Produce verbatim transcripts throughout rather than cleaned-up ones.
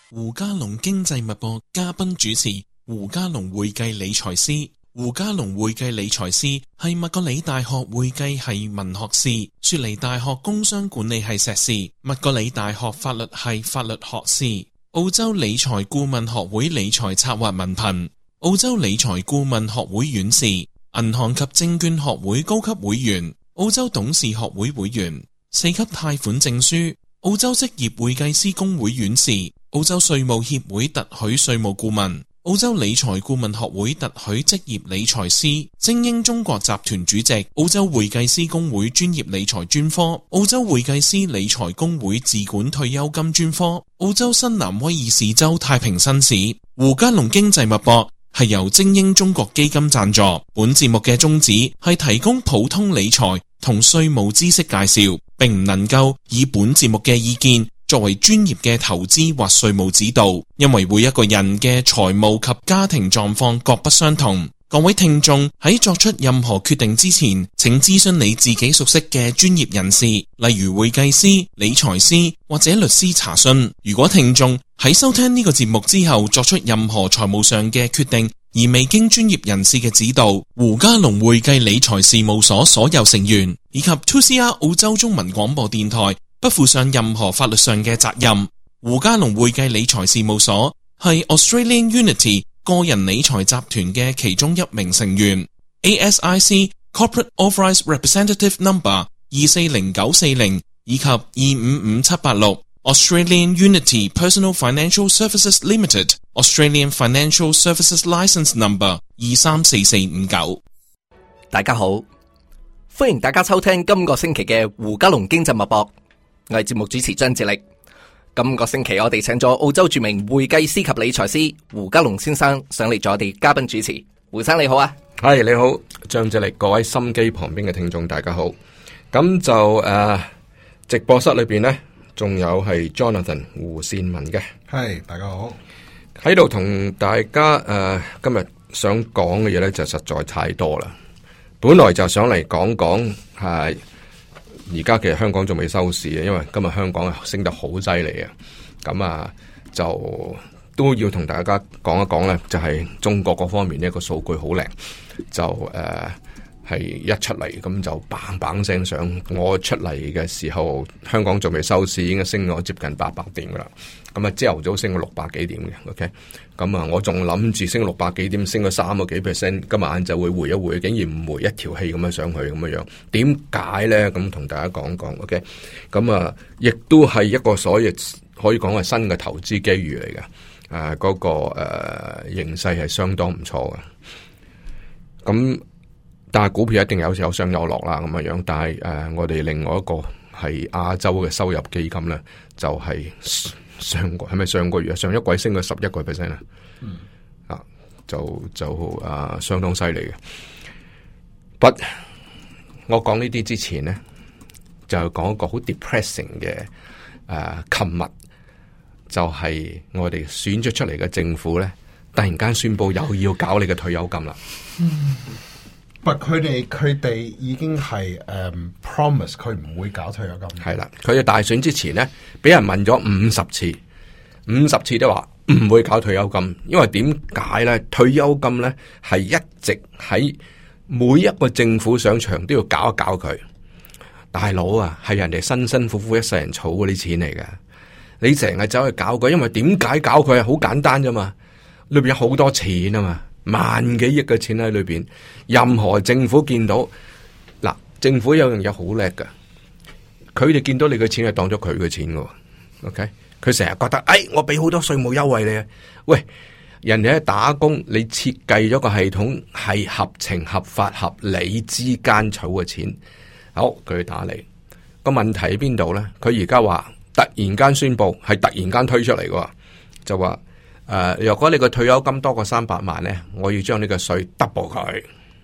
胡嘉龍經濟脈搏嘉賓主持，胡嘉龍會計理財師。胡嘉龍會計理財師係麥格里大學會計系文學士，雪梨大學工商管理系碩士，麥格里大學法律系法律學士，澳洲理財顧問學會理財策劃文憑，澳洲理財顧問學會院士，銀行及證券學會高級會員，澳洲董事學會會員，四級貸款證書，澳洲職業會計師公會院士，澳洲稅務協會特許稅務顧問，澳洲理財顧問學會特許職業理財師，精英中國集團主席，澳洲會計師公會專業理財專科，澳洲會計師理財公會自管退休金專科，澳洲新南威爾士州太平紳士。胡嘉龍經濟脈搏係由精英中國基金贊助，本節目嘅宗旨係提供普通理財同稅務知識介紹，並唔能夠以本節目嘅意見作為專業嘅投資或稅務指導，因為每一個人嘅財務及家庭狀況各不相同。各位聽眾喺作出任何決定之前，請諮詢你自己熟悉嘅專業人士，例如會計師、理財師或者律師查詢。如果聽眾喺收聽呢個節目之後作出任何財務上嘅決定，而未經專業人士嘅指導，胡嘉龍會計理財事務所所有成員以及 two C R 澳洲中文廣播電台不負上任何法律上嘅責任。胡嘉龍會計理財事務所係 Australian Unity 個人理財集團嘅其中一名成員 ，A S I C Corporate Authorised Representative Number 二四零九四零以及二五五七八六。Australian Unity Personal Financial Services Limited Australian Financial Services License Number 二三四四五九。 大家好，歡迎大家收聽今個星期嘅胡嘉龍經濟脈搏，我係節目主持張志力。今個星期我哋請咗澳洲著名會計師及理財師胡嘉龍先生上嚟做我哋嘉賓主持。胡生你好啊。 係你好，張志力，各位心機旁邊嘅聽眾大家好。咁就誒、呃、直播室裏邊呢，仲有係 Jonathan 胡善文嘅。 係大家好， 喺度同大家誒、呃、今日想講嘅嘢呢，就實在太多啦。本來就想嚟講講係。而家其實香港仲未收市嘅，因為今日香港升得好犀利啊！咁啊，就都要同大家講一講咧，就係、是、中國嗰方面呢個數據好靚，就誒係、呃、一出嚟咁就砰砰聲上。我出嚟嘅時候，香港仲未收市，已經升咗接近八百點噶啦。咁啊，朝頭早升咗六百幾點嘅 ，OK。咁啊，我仲諗住升六百幾點，升咗三個幾 percent，今日晏晝會回一回，竟然唔回，一條氣咁樣上去咁樣樣，點解咧？咁同大家講講 ，OK。咁啊，亦都係一個所謂可以講係新嘅投資機遇嚟嘅。誒、啊，嗰、那個誒、呃、形勢係相當唔錯嘅。咁但係股票一定有有上有落啦，咁樣樣。但係誒、呃，我哋另外一個係亞洲嘅收入基金咧，就係、是。上個係咪上個月啊？上一季升咗十一個 percent 啊！嗯、啊，就就啊相當犀利嘅。不，我講呢啲之前咧，就講一個好 depressing 嘅誒，琴、啊、日就係我哋選咗出嚟嘅政府咧，突然間宣布又要搞你嘅退休金啦。 嗯不，佢哋佢哋已經係誒、um, promise 佢唔會搞退休金。 係啦，佢哋大選之前咧，俾人問咗五十次，五十次都話唔會搞退休金，因為點解咧？退休金咧係一直喺每一個政府上場都要搞一搞佢。大佬啊，係人哋辛辛苦苦一世人儲嗰啲錢嚟嘅，你成日走去搞佢，因為點解搞佢啊？好簡單啫嘛，裏邊有好多錢啊嘛。萬幾億嘅錢喺裏邊，任何政府見到嗱，政府有樣嘢好叻噶，佢哋見到你嘅錢係當咗佢嘅錢噶 ，OK？佢成日覺得，哎，我俾好多稅務優惠你啊，喂，人哋喺打工，你設計咗個系統係合情合法合理之間儲嘅錢，好，佢打你個問題喺邊度咧？佢而家話突然間宣布，係突然間推出嚟噶，就話。誒、呃，如果你個退休金多過三百萬咧，我要將呢個稅 double 佢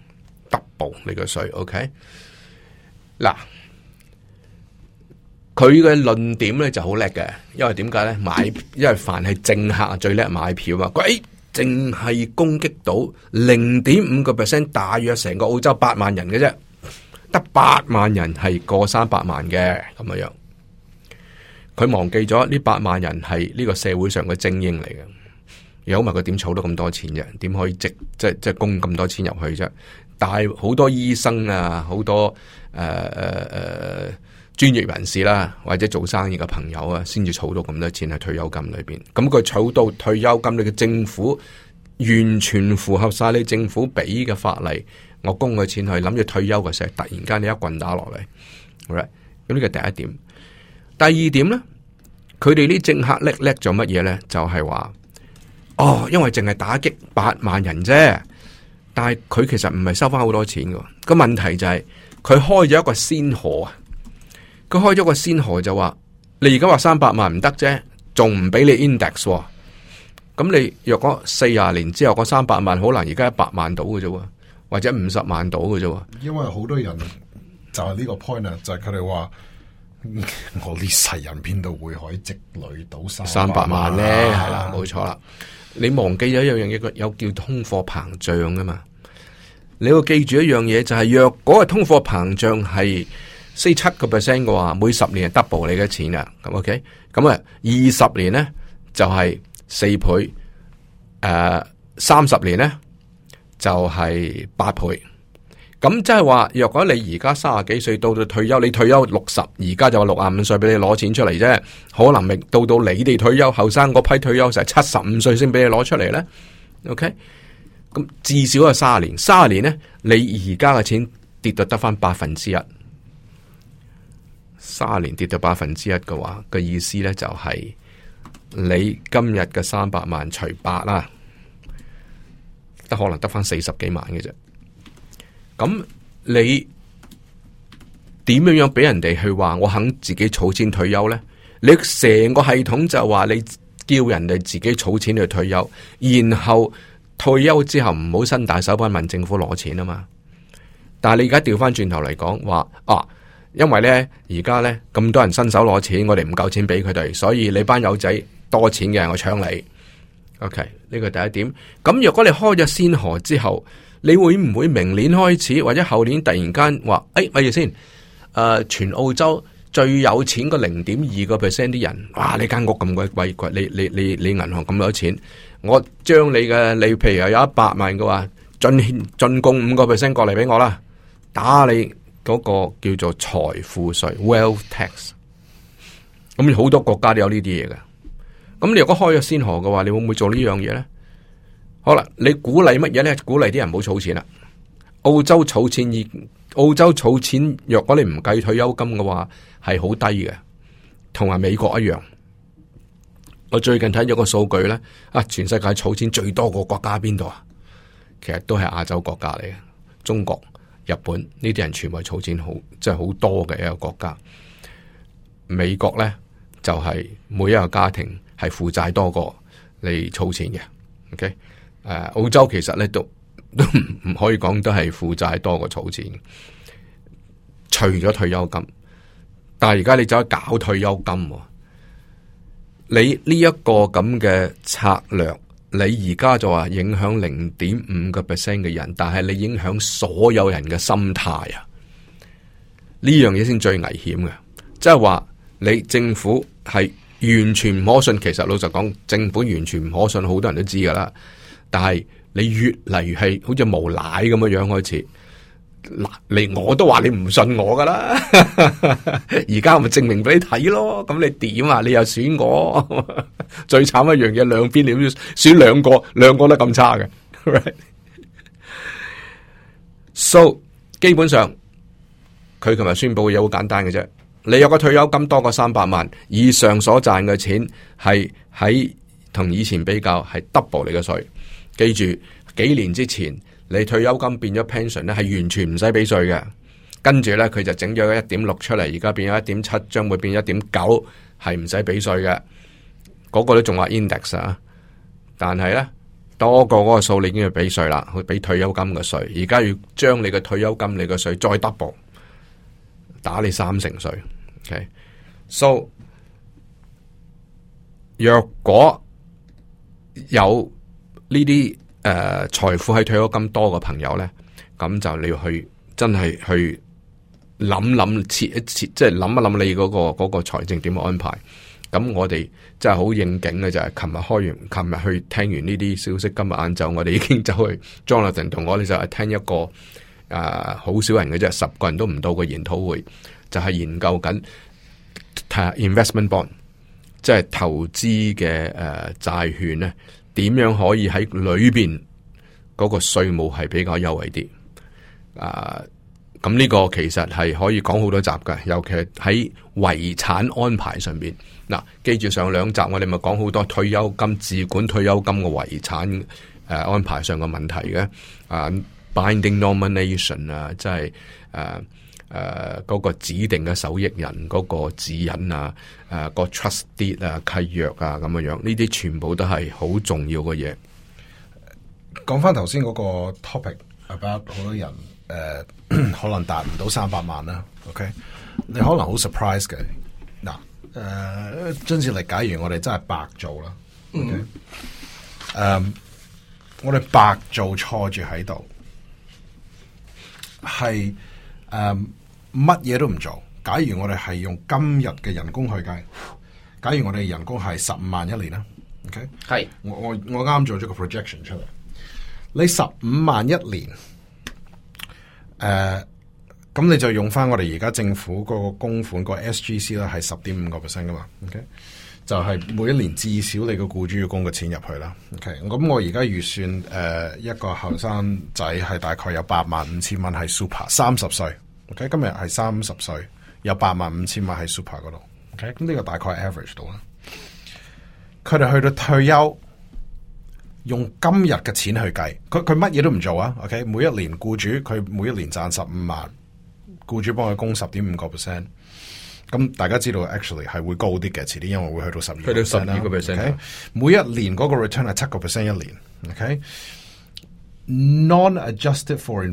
，double 你個稅 ，OK？嗱，佢嘅論點咧就好叻嘅，因為點解咧？買，因為凡係政客最叻買票啊，佢淨係攻擊到零點五個 percent， 大約成個澳洲八萬人嘅啫，得八萬人係過三百萬嘅咁樣樣。 佢忘記咗呢八萬人係呢個社會上嘅精英嚟嘅。如果唔係佢點儲到咁多錢啫？點可以即即即供咁多錢入去啫？但係好多醫生啊，好多誒誒誒專業人士啦，或者做生意嘅朋友啊，先至儲到咁多錢喺退休金裏邊。咁佢儲到退休金，你嘅政府完全符合晒你政府俾嘅法例，我供佢錢去，諗住退休嘅時候，突然間你一棍打落嚟，好啦，咁呢個第一點。第二點咧，佢哋啲政客叻叻做乜嘢咧？就係話，哦，因為淨係打擊八萬人啫，但係佢其實唔係收翻好多錢嘅。個問題就係佢開咗一個先河啊！佢開咗個先河就話，你而家話三百萬唔得啫，仲唔俾你 index？咁你若果四十年之後嗰三百萬，可能而家一百萬到嘅啫，或者五十萬到嘅啫。 因為好多人就係呢個 point 啊，就係佢哋話。我呢世人邊度會可以積累到三百萬咧？係啦，冇錯啦。你忘記咗一樣嘢，有叫通貨膨脹噶嘛？你要記住一樣嘢，就係、是、若果個通貨膨脹係四七個 percent 嘅話，每十年係 double 你嘅錢啊。咁 OK， 咁啊二十年咧就係四倍，誒三十年咧就係八倍。咁即係話，若果你而家三十幾歲到到退休，你退休六十，而家就話六十五歲俾你攞錢出嚟啫，可能明到到你哋退休後生嗰批退休成七十五歲先俾你攞出嚟咧。OK，咁至少係三十年，三十年咧，你而家嘅錢跌到得翻百分之一，三十年跌到百分之一嘅話，個意思咧就係你今日嘅三百萬除八啦，得可能得翻四十幾萬嘅啫。咁你點樣樣俾人哋去話我肯自己儲錢退休呢？你成個系統就話你叫人哋自己儲錢去退休，然後退休之後唔好伸大手板問政府攞錢啊嘛。但係你而家調翻轉頭嚟講話啊，因為呢而家呢咁多人伸手攞錢，我哋唔夠錢俾佢哋，所以你班友仔多錢嘅我搶你。OK， 呢個第一點。咁若果你開咗先河之後，你會唔會明年開始或者後年突然間話，誒，咪住先，誒、呃，全澳洲最有錢個零點二個 percent 啲人，哇！你間屋咁鬼貴貴，你你你你銀行咁多錢，我將你嘅你譬如有一百萬嘅話，進進貢五個 percent 過嚟俾我啦，打你嗰個叫做財富稅 （wealth tax）。咁好多國家都有呢啲嘢嘅。咁你如果開咗先河嘅話，你會唔會做呢樣嘢咧？好啦，你鼓勵乜嘢咧？鼓勵啲人唔好儲錢啦。澳洲儲錢以澳洲儲錢，若果你唔計退休金嘅話，係好低嘅，同埋美國一樣。我最近睇咗個數據咧，啊，全世界儲錢最多個國家邊度啊？其實都係亞洲國家嚟嘅，中國、日本呢啲人全部係儲錢好，即係好多嘅一個國家。美國咧就係、是、每一個家庭係負債多過你儲錢嘅。OK。誒、呃，澳洲其實咧都都唔唔可以講都係負債多過儲錢，除咗退休金，但係而家你走去搞退休金，你呢一個咁嘅策略，你而家就話影響零點五個 percent 嘅人，但係你影響所有人嘅心態啊！呢樣嘢先最危險嘅，即係話你政府係完全唔可信。其實老實講，政府完全唔可信，好多人都知噶啦。但係你越嚟越係好似無賴咁嘅樣開始，嗱，你我都話你唔信我噶啦，而家咪證明俾你睇咯。咁你點啊？你又選我，最慘一樣嘢，兩邊你都選兩個，兩個都咁差嘅。Right? So 基本上佢琴日宣布嘅嘢好簡單嘅啫，你有個退休金多過三百萬以上所賺嘅錢，係喺同以前比較係 double 你嘅稅。記住，幾年之前你退休金變咗 pension 咧，係完全唔使俾稅嘅。跟住咧，佢就整咗一點六出嚟，而家變咗一點七，將會變一點九，係唔使俾稅嘅。嗰、那個都仲話 index 啊，但係咧多過嗰個數，你已經要俾稅啦，去俾退休金嘅稅。而家要將你嘅退休金、你嘅稅再 double， 打你三成稅。OK，so 若果有呢啲誒財富喺退休金多嘅朋友咧，咁就你要去真係去諗諗切一切，即係諗一諗你嗰、嗰個嗰、嗰個財政點樣安排。咁我哋真係好應景嘅就係，琴日開完，琴日去聽完呢啲消息，今日晏晝我哋已經走去 Jonathan 同我哋就係聽一個誒好、呃、少人嘅啫，十個人都唔到嘅研討會，就係、是、研究緊睇下 investment bond， 即係投資嘅誒債券咧，點樣可以喺裏邊嗰個稅務係比較優惠啲啊？咁、呃、呢個其實係可以講好多集嘅，尤其係喺遺產安排上邊。嗱，記住上兩集我哋咪講好多退休金、自管退休金嘅遺產誒、呃、安排上嘅問題嘅，啊、呃、binding nomination 啊，即係誒誒嗰個指定嘅受益人嗰個指引啊，誒、呃、個 trust deed 啊、契約啊咁樣樣，呢啲全部都係好重要嘅嘢。 講翻頭先嗰個 topic about 好多人誒、呃、可能達唔到三百萬啦 ，OK， 你可能好 surprise 嘅嗱。誒，張志力，假如我哋真係白做啦，誒、okay? 嗯 um, 我哋白做錯住喺度，係誒乜嘢都唔做。假如我哋係用今日嘅人工去計，假如我哋人工係十五萬一年啦 ，OK， 係我我我啱做咗個 projection 出嚟，你十五萬一年，誒、呃。咁你就用翻我哋而家政府嗰個供款個 S G C 啦，係十點五個 percent 噶嘛 ，OK， 就係每一年至少你個僱主要供嘅錢入去啦 ，OK， 咁我而家預算誒、呃、一個後生仔係大概有八萬五千蚊係 super， 三十歲 ，OK， 今日係三十歲，有八萬五千蚊喺 super 嗰度 ，OK， 咁呢個大概 average 到啦。佢哋去到退休，用今日嘅錢去計，佢佢乜嘢都唔做啊 ，OK， 每一年僱主佢每一年賺十五萬。僱主幫佢供十點五個 percent， 咁大家知道 actually 係會高啲嘅，遲啲因為會去到十二，去到十二個 percent。每一年嗰個 return 係七個 percent 一年 ，OK，non-adjusted for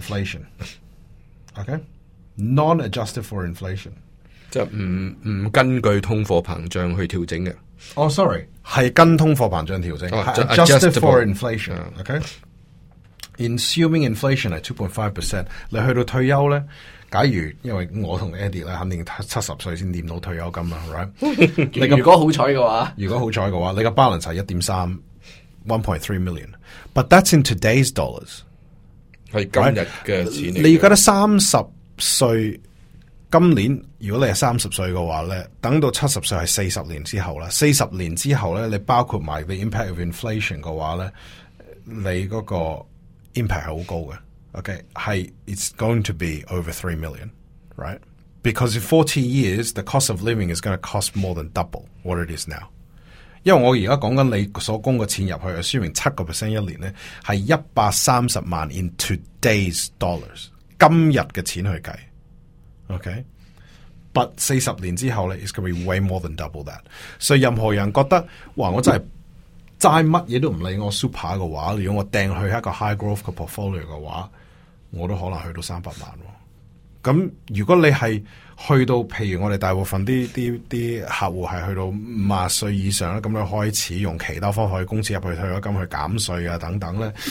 inflation，OK，non-adjusted for inflation， 即係唔唔根據通貨膨脹去調整嘅。 哦、oh, ，sorry， 係跟通貨膨脹調整、oh, ，adjusted for inflation，OK，assuming、okay? inflation 係 two point five percent， 你去到退休咧。假如因為我同 Eddie 咧，肯定七十歲先掂到退休金啦 ，right？ 你如果好彩嘅話， 如果好彩嘅話，你個 balance 係一點三 one point three million，but that's in today's dollars， 係今日嘅錢。 你而家得三十歲，今年如果你係三十歲嘅話咧，等到七十歲係四十年之後啦，四十年之後咧，你包括埋 the impact of inflation 嘅話咧，你嗰個 impact 係好高嘅。Okay, 係 it's going to be over three million, right? Because in forty years, the cost of living is going to cost more than double what it is now. 因為我而家講緊你所供嘅錢入去 assuming 七個 percent 一年咧，係一百三十萬 in today's dollars， 今日嘅錢去計。Okay? But 四十年之後咧 ，it's going to be way more than double that. 所以任何人覺得，哇，我真係齋乜嘢都唔理我 super 嘅話，如果我掟去一個 high growth 嘅 portfolio 嘅話，我都可能去到三百萬。咁如果你係去到，譬如我哋大部分啲啲啲客戶係去到五十歲以上咧，咁樣開始用其他方法去供錢入去退休金去減稅啊等等咧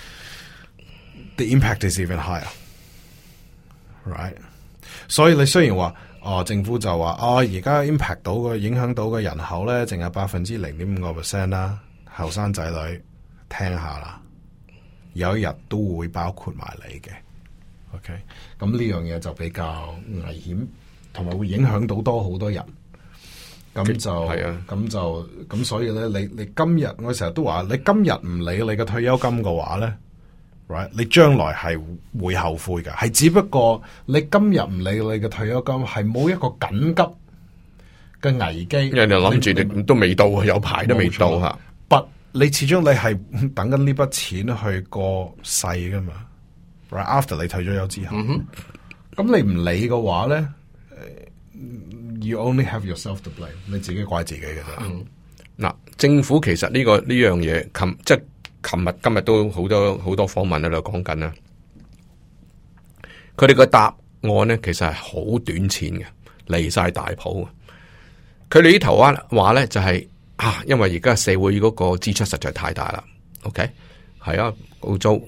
，the impact is even higher，right？ 所以你雖然話哦，政府就話哦，而家 impact 到嘅影響到嘅人口咧，淨係百分之零點五個 percent 啦，後生仔女聽下啦。有一日都會包括埋你嘅 ，OK？ 咁呢樣嘢就比較危險，同埋會影響到多好多人。咁就係啊，咁就咁，所以咧，你你今日我成日都話，你今日唔理你嘅退休金嘅話咧 ，right？ 你將來係會後悔嘅，係只不過你今日唔理你嘅退休金，係冇一個緊急嘅危機。 人哋諗住你都未到，有排都未到吓。 你始終你係等緊呢筆錢去過世噶嘛 ，right after 你退咗休之後，咁、mm hmm. 你唔理嘅話咧 ，you only have yourself to blame， 你自己怪自己嘅啫。嗱、 mm hmm. 政府其實呢、這個呢樣嘢，琴即係琴日今日都好多好多訪問喺度講緊啦。佢哋個答案咧，其實係好短淺嘅，離晒大譜。佢哋呢頭話話咧就係、是。啊，因為而家社會嗰個支出實在太大啦。OK，係啊，澳洲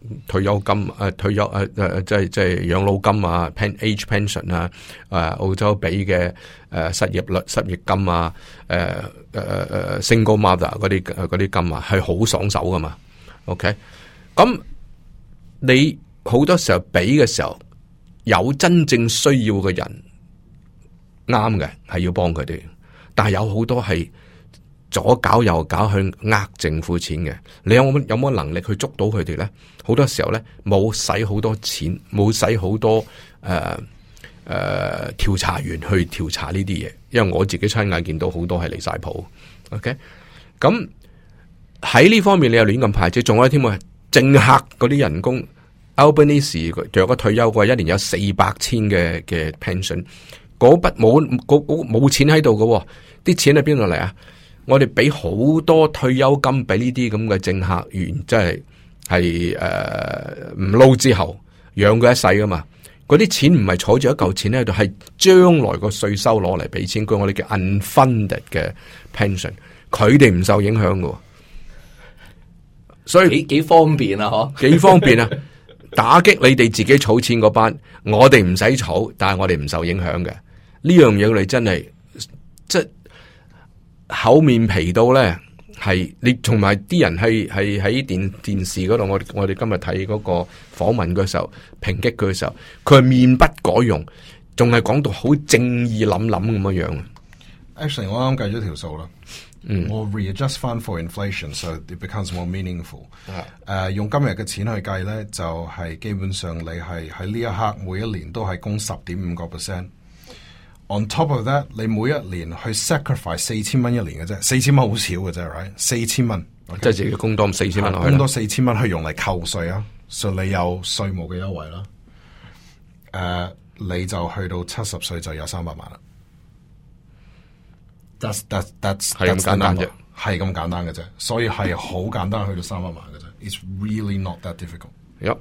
退休金誒、呃、退休誒誒即係即係養老金啊 pen age pension 啊，誒、呃、澳洲俾嘅誒失業率失業金啊，誒誒誒 single mother 嗰啲嗰啲金啊係好爽手噶嘛 ，OK， 咁你好多時候俾嘅時候有真正需要嘅人啱嘅係要幫佢哋，但係有好多係。左搞右搞去呃政府錢嘅，你有冇有冇能力去捉到佢哋咧？好多時候咧冇使好多錢，冇使好多誒誒調查員去調查呢啲嘢，因為我自己親眼見到好多係離晒譜。OK， 咁喺呢方面你又亂咁排斥，仲有添啊，政客嗰啲人工 ，Albanese 若果退休嘅話，一年有四百千嘅嘅 pension， 嗰筆冇嗰嗰冇錢喺度嘅，啲錢喺邊度嚟啊？我哋俾好多退休金俾呢啲咁嘅政客員，即係係誒唔撈之後養佢一世噶嘛？嗰啲錢唔係坐住一嚿錢喺度，係將來個稅收攞嚟俾錢，據我哋叫 unfunded 嘅 pension， 佢哋唔受影響噶，所以幾幾方便啊！嗬，幾方便啊！打擊你哋自己儲錢嗰班，我哋唔使儲，但係我哋唔受影響嘅呢樣嘢，我哋真係即係。厚面皮到咧，係你同埋啲人係係喺電電視嗰度，我我哋今日睇嗰個訪問嘅時候，抨擊佢嘅時候，佢係面不改容，仲係講到好正義諗諗咁樣樣。 Actually， 我啱計咗條數啦， 嗯， 我 readjust 翻 for inflation，so it becomes more meaningful。誒、 啊 uh, 用今日嘅錢去計咧，就係、是、基本上你係喺呢一刻每一年都係供十點五個 percent。On top of that， 你每一年去 sacrifice 四千蚊一年嘅啫，四千蚊好少嘅啫 ，right？ 四千蚊， 即係自己供多四千蚊落去， 供多四千蚊去用嚟扣稅啊，所以你有稅務嘅優惠啦。誒、uh，你就去到七十歲就有三百萬啦。That's that's that's 係咁簡單啫， 係咁簡單嘅啫，所以係好簡單去到三百萬嘅啫。It's really not that difficult。 Yep.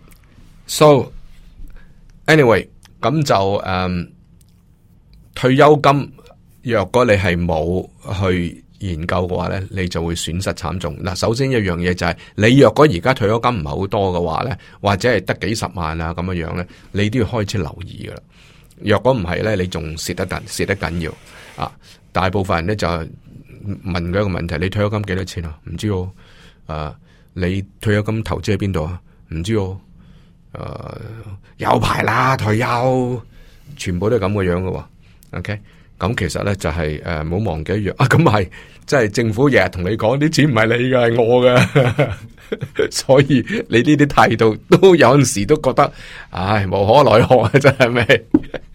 So anyway，咁就誒。Um, 退休金若果你係冇去研究嘅話咧，你就會損失慘重。嗱，首先一樣嘢就係、是、你若果而家退休金唔係好多嘅話咧，或者係得幾十萬啊咁樣樣咧，你都要開始留意噶啦。若果唔係咧，你仲蝕得緊，蝕得緊要啊！大部分人咧就問佢一個問題：你退休金幾多錢啊？唔知哦。誒、啊，你退休金投資喺邊度啊？唔知哦。誒、啊，有排啦，退休全部都係咁嘅樣嘅。OK， 咁其實咧就係誒，唔好忘記一樣啊，咁係即係政府日日同你講啲錢唔係你嘅，係我嘅，所以你呢啲態度都有陣時都覺得，唉，無可奈何啊，真係咩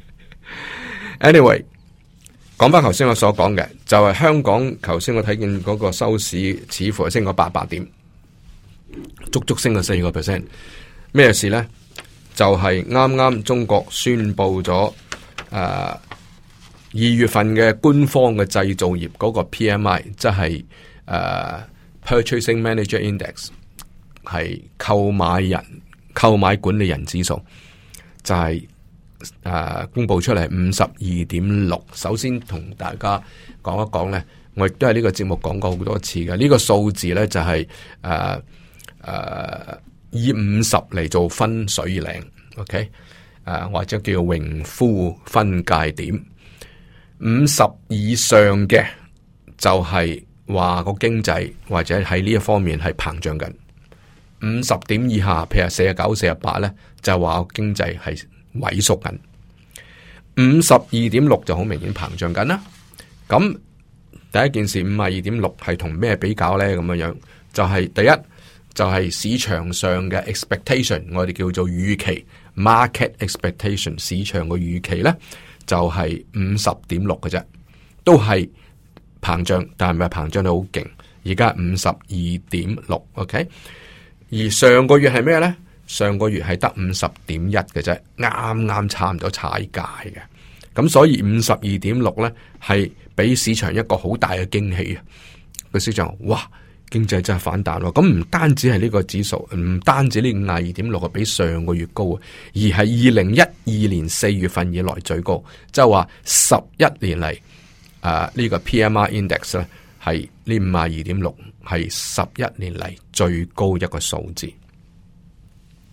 ？Anyway， 講翻頭先我所講嘅，就係、是、香港頭先我睇見嗰個收市似乎係升咗八百點，足足升咗四個 percent。咩事咧？就係啱啱中國宣布咗誒。呃二月份嘅官方嘅製造業嗰個 P M I， 即係誒、uh, Purchasing Manager Index， 係購買人購買管理人指數，就係、是、誒、uh, 公布出嚟五十二點六。首先同大家講一講咧，我亦都係呢個節目講過好多次嘅。呢、這個數字咧就係誒誒以五十嚟做分水嶺 ，OK， 誒、uh, 或者叫榮枯分界點。五十以上嘅就係話個經濟或者喺呢一方面係膨脹緊，五十點以下，譬如四十九、四十八咧，就話個經濟係萎縮緊。五十二點六就好明顯膨脹緊啦。咁第一件事，五十二點六係同咩比較咧？咁樣樣就係、是、第一就係、是、市場上嘅 expectation， 我哋叫做預期 market expectation， 市場嘅預期咧。就係五十點六嘅啫，都係膨脹，但係唔係膨脹得好勁。而家五十二點六 ，OK。而上個月係咩咧？上個月係得五十點一嘅啫，啱啱差唔多踩界嘅。咁所以五十二點六咧，係俾市場一個好大嘅驚喜啊！個市場哇，經濟真係反彈咯。咁唔單止係呢個指數，唔單止呢五十二點六係比上個月高啊，而係二零一二年四月份以來最高，即係話十一年嚟，誒呢個 P M I index 咧係呢五十二點六係十一年嚟最高一個數字。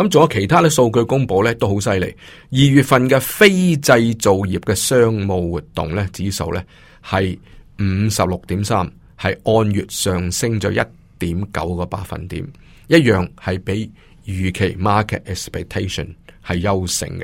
咁仲有其他嘅數據公布咧，都好犀利。二月份嘅非製造業嘅商務活動咧指數咧係五十六點三，係按月上升咗一點九個百分點，一樣係比預期 market expectation 係優勝嘅。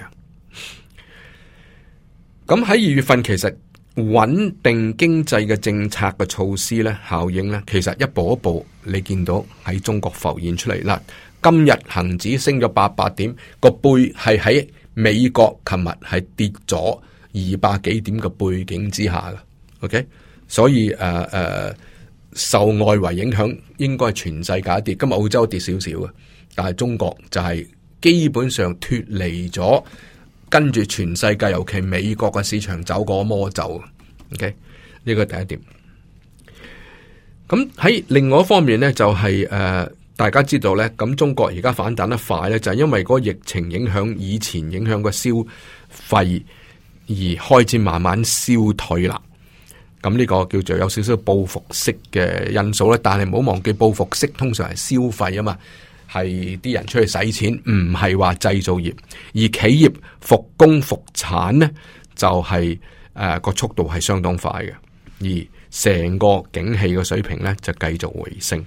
咁喺二月份其實穩定經濟嘅政策嘅措施咧效應咧，其實一步一步你見到喺中國浮現出嚟啦。今日恒指升咗八百點，個背係喺美國琴日係跌咗二百幾點嘅背景之下嘅。OK， 所以誒誒、呃呃、受外圍影響應該係全世界跌，今日澳洲跌少少嘅，但係中國就係基本上脫離咗，跟住全世界尤其美國嘅市場走過魔咒。OK， 呢個第一點。咁喺另外一方面咧，就係、是、誒。呃大家知道咧，咁中國而家反彈得快咧，就係因為嗰個疫情影響，以前影響個消費而開始慢慢消退啦。咁呢個叫做有少少報復式嘅因素咧，但係唔好忘記報復式通常係消費啊嘛，係啲人出去使錢，唔係話製造業。而企業復工復產咧，就係誒個速度係相當快嘅，而成個景氣嘅水平咧就繼續回升。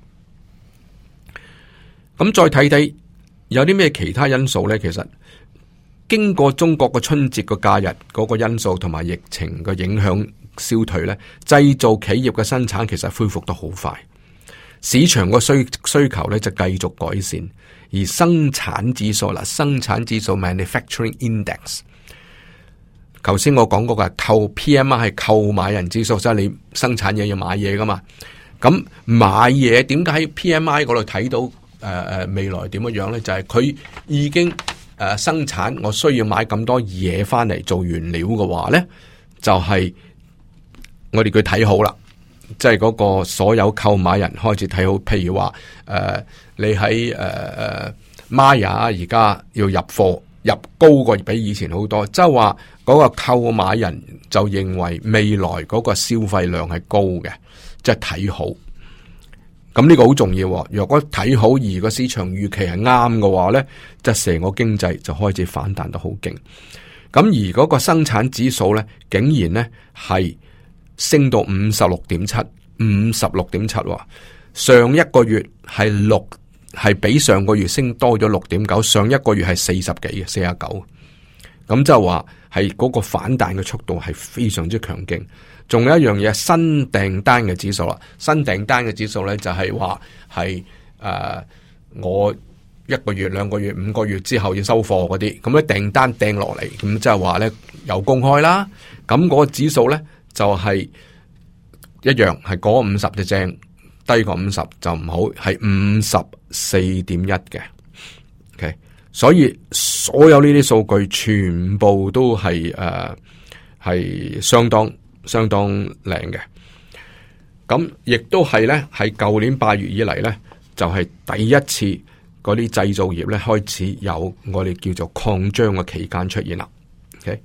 咁再睇睇有啲咩其他因素呢？其實經過中國個春節個假日嗰個因素同埋疫情嘅影響消退呢，製造企業嘅生產其實恢復得好快，市場個需需求呢就繼續改善，而生產指數啦，生產指數 manufacturing index， 頭先我講嗰個係購 P M I 係購買人指數，即係你生產嘢要買嘢噶嘛，咁買嘢點解喺 P M I 嗰度睇到？誒誒、呃，未來點樣樣咧？就係、是、佢已經誒、呃、生產，我需要買咁多嘢翻嚟做原料嘅話咧，就係、是、我哋佢睇好啦，即係嗰個所有購買人開始睇好。譬如話誒、呃，你喺誒誒 Maya 而家要入貨入高過比以前好多，即係話嗰個購買人就認為未來嗰個消費量係高嘅，即係睇好。咁呢個好重要，若果睇好而個市場預期係啱嘅話咧，就成個經濟就開始反彈得好勁。咁而嗰個生產指數咧，竟然咧係升到五十六點七，五十六點七。上一個月係六，係比上個月升多咗六點九，上一個月係四十幾嘅，四十九。咁就話係嗰個反彈嘅速度係非常之強勁。仲有一樣嘢，新訂單嘅指數啦，新訂單嘅指數咧就係話係誒我一個月、兩個月、五個月之後要收貨嗰啲，咁咧訂單訂落嚟，咁即係話咧有公開啦，咁嗰個指數咧就係、是、一樣係嗰五十就正，低過五十就唔好，係五十四點一嘅。OK， 所以所有呢啲數據全部都係誒係相當。相當靚嘅，咁亦都係咧，係舊年八月以嚟咧，就係、是、第一次嗰啲製造業咧開始有我哋叫做擴張嘅期間出現啦。OK，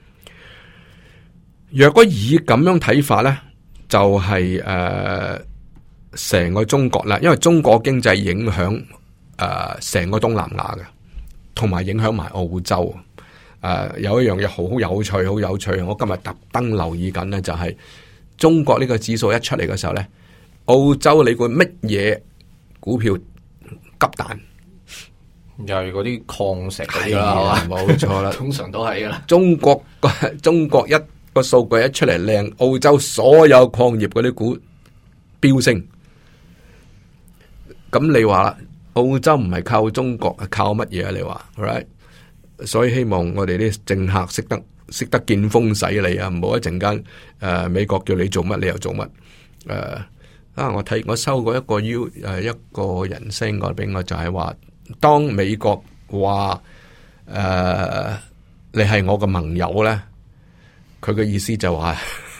若果以咁樣睇法咧，就係誒成個中國啦，因為中國經濟影響誒成個東南亞嘅，同埋影響埋澳洲。誒、uh, 有一樣嘢好有趣，好有趣。我今日特登留意緊咧，就係中國呢個指數一出嚟嘅時候咧，澳洲你估乜嘢股票急彈？ 又係嗰啲礦石嗰啲啦， 冇錯啦， 通常都係噶啦。 中國中國一個數據一出嚟靚，澳洲所有礦業嗰啲股飆升。咁你話澳洲唔係靠中國，係靠乜嘢啊？你話 ，right？所以希望我哋啲政客識得識得見風使舵啊！唔好一陣間誒美國叫你做乜你又做乜誒、呃、啊！我睇我收過一個 U 誒、呃、一個人 send 過俾我，就係話當美國話誒、呃、你係我嘅盟友咧，佢嘅意思就話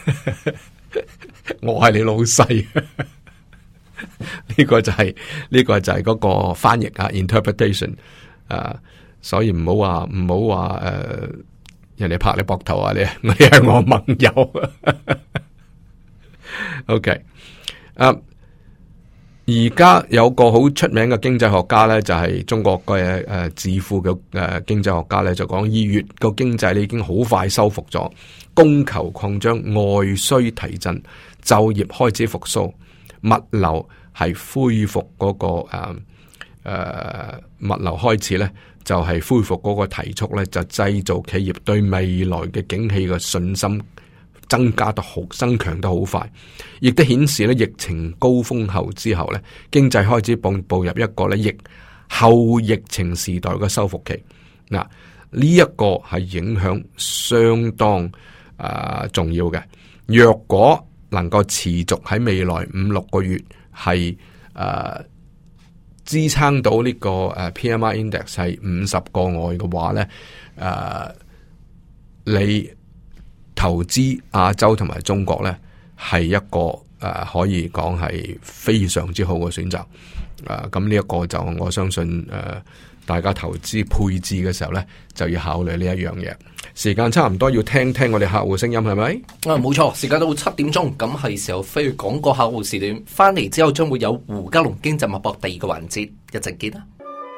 我係你老細。呢個就係、是、呢、這個就係嗰個翻譯啊 interpretation 誒、呃。所以唔好話唔好話誒，人哋拍你膊頭啊！你你係我盟友。OK，啊，而而家有個好出名嘅經濟學家咧，就係、是、中國嘅誒智庫嘅誒經濟學家咧，就講二月個經濟咧已經好快收復咗，供求擴張，外需提振，就業開始復甦，物流係恢復嗰、那個誒誒、呃呃、物流開始咧就係、是、恢復嗰個提速咧，就製造企業對未來嘅景氣嘅信心增加得好，增強得好快，亦都顯示咧疫情高峰後之後咧，經濟開始步步入一個咧疫後疫情時代嘅收復期。嗱，呢一個係影響相當誒、呃、重要嘅。若果能夠持續喺未來五六個月係誒、呃、支撐到呢個誒 P M I index 係五十個外嘅話咧，誒、呃、你。投資亞洲同埋中國呢，係一個誒、呃、可以講係非常之好嘅選擇。誒咁呢一個就我相信誒、呃、大家投資配置嘅時候呢，就要考慮呢一樣嘢。時間差唔多，要聽聽我哋客戶聲音係咪？ 啊，冇錯，時間到七點鐘，咁係時候飛去講個客戶時段。翻嚟之後將會有胡嘉龍經濟脈搏第二個環節，一陣見啦。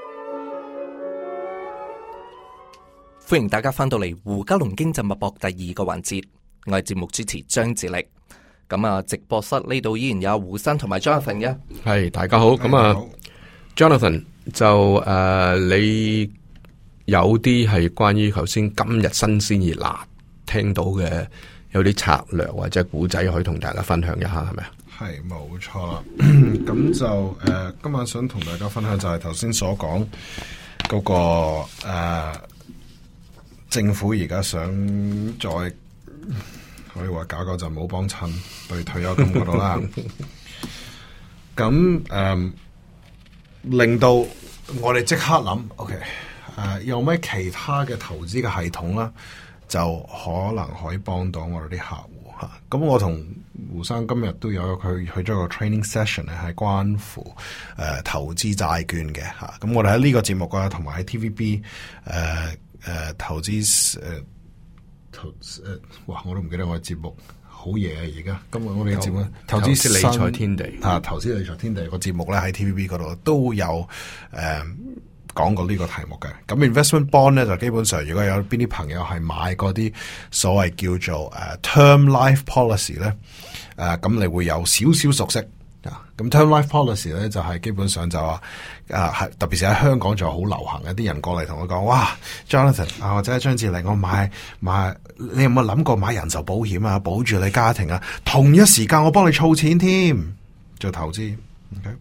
歡迎大家翻到嚟胡嘉龍經濟脈搏第二個環節，我係節目主持張志力。咁啊，直播室呢度依然有胡生同埋 Jonathan 嘅。 係大家好，咁啊 Jonathan 就誒、呃，你有啲係關於頭先今日新鮮熱辣聽到嘅有啲策略或者古仔可以同大家分享一下，係咪啊？ 係冇錯啦，咁就誒、呃，今晚想同大家分享就係頭先所講嗰個誒。呃政府而家想再可以話搞搞就冇幫襯對退休金嗰度啦，咁誒、嗯、令到我哋即刻諗 ，OK， 誒、呃、有咩其他嘅投資嘅系統啦，就可能可以幫到我哋啲客戶吓。咁我同胡生今日都有去去咗個 training session 咧，係關乎誒、呃、投資債券嘅吓。咁我哋喺呢個節目啊，同埋喺 T V B 誒、呃。誒、呃，投資誒、呃，投誒、呃，哇！我都唔記得我嘅節目好嘢啊！而家今日我哋嘅節目投資理財天地啊，投資理財天地個節目咧喺 T V B 嗰度都有誒、呃、講過呢個題目嘅。咁 investment bond 咧就基本上，如果有邊啲朋友係買嗰啲所謂叫做誒、uh, term life policy 咧，誒、uh, 咁你會有少少熟悉。啊，咁 term life policy 咧就係、是、基本上就話，啊係特別是喺香港就好流行，有啲人過嚟同我講，哇 Jonathan 啊或者張志玲，我買買，你有冇諗過買人壽保險啊，保住你家庭啊？同一時間我幫你儲錢添，做投資。OK，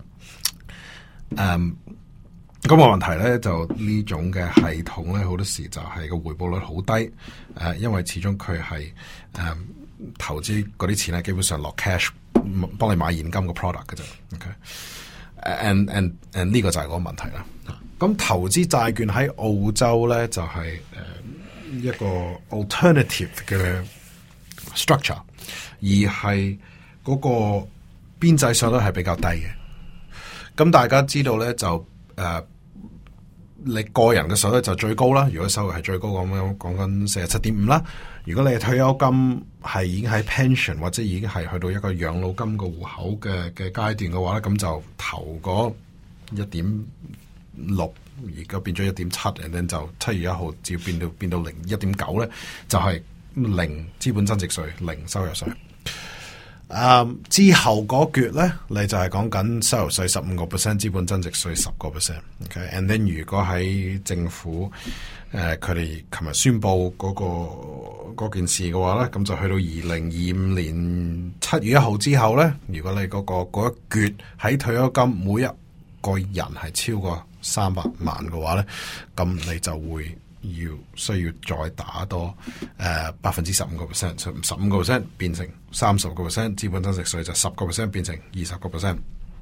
誒，咁個問題咧就呢種嘅系統咧，好多時就係個回報率好低，誒、呃，因為始終佢係誒投資嗰啲錢咧，基本上落 cash。幫你買現金嘅 product 嘅啫 ，OK，and and and 呢個就係個問題啦。咁投資債券喺澳洲咧就係、是、誒、呃、一個 alternative 嘅 structure，而係嗰個邊際稅率係比較低嘅。咁大家知道咧就誒、呃，你個人嘅稅率就最高啦。如果收入係最高咁樣，講緊四十七點五啦。如果你係退休金係已經喺 pension 或者已經係去到一個養老金個戶口嘅嘅階段嘅話咧，咁就頭嗰一點六，而家變咗一點七，然後就七月一號只要變到變到零一點九咧，就係、是、零資本增值稅、零收入稅。誒、um, 之後嗰橛咧，你就係講緊收入稅十五個 percent， 資本增值稅十個 percent。OK，and then 如果喺政府誒佢哋琴日宣布嗰、嗰個嗰件事嘅話咧，咁就去到二零二五年七月一號之後咧，如果你嗰、嗰個嗰一橛喺退休金每一個人係超過三百萬嘅話咧，咁你就會要需要再打多誒百分之十五個 percent， 十五個 percent 變成三十個 percent， 資本增值稅就十個 percent 變成二十個 percent。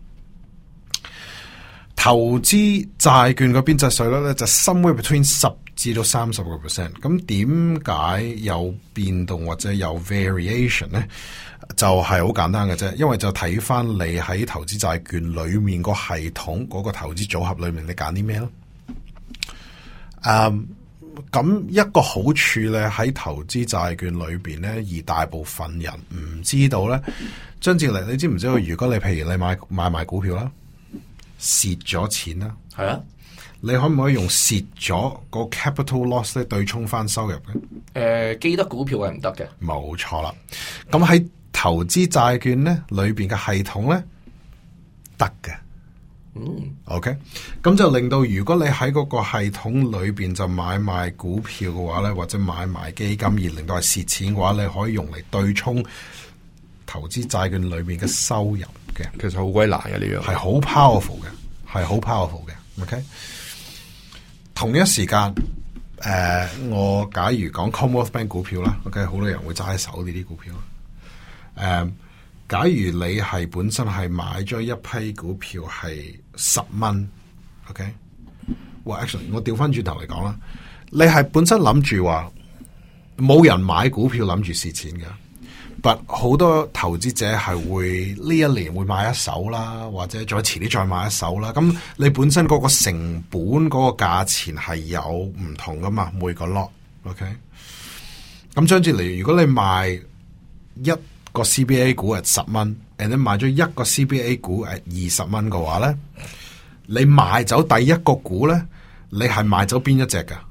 投資債券個邊際稅率咧就 somewhere between 十至到三十個 percent。咁點解有變動或者有 variation 咧？就係好簡單嘅啫，因為就睇翻你喺投資債券裏面個系統嗰個投資組合裏面，你揀啲咩咯？嗯。 咁一個好處咧喺投資債券裏邊咧，而大部分人唔知道咧，張志力，你知唔知道？如果你譬如你買買賣股票啦，蝕咗錢啦， 係啊， 你可唔可以用蝕咗個 capital loss 咧對沖翻收入嘅？誒、 呃，記得股票係唔得嘅， 冇錯啦。咁喺投資債券咧裏邊嘅系統咧得嘅。 嗯 ，OK，咁就令到如果你喺嗰個系統裏邊就買賣股票嘅話咧，或者買賣基金而令到係蝕錢嘅話，你可以用嚟對沖投資債券裏邊嘅收入嘅。 其實好鬼難嘅呢樣， 係好 powerful 嘅，係好 powerful 嘅。OK，同一時間，誒、呃，我假如講 Commonwealth Bank 股票啦 ，OK， 好多人會揸喺手呢啲股票。誒、呃。假如你係本身係買咗一批股票係十蚊 ，OK，哇 actually 我調翻轉頭嚟講啦，你係本身諗住話冇人買股票諗住蝕錢嘅，但好多投資者係會呢一年會買一手啦，或者再遲啲再買一手啦。咁你本身嗰個成本嗰個價錢係有唔同噶嘛，每個 lot，OK。咁張志嚟，如果你賣一個 C B A 股係十蚊，然後你買咗一個 C B A 股係二十蚊嘅話咧，你賣走第一個股咧，你係賣走邊一隻噶？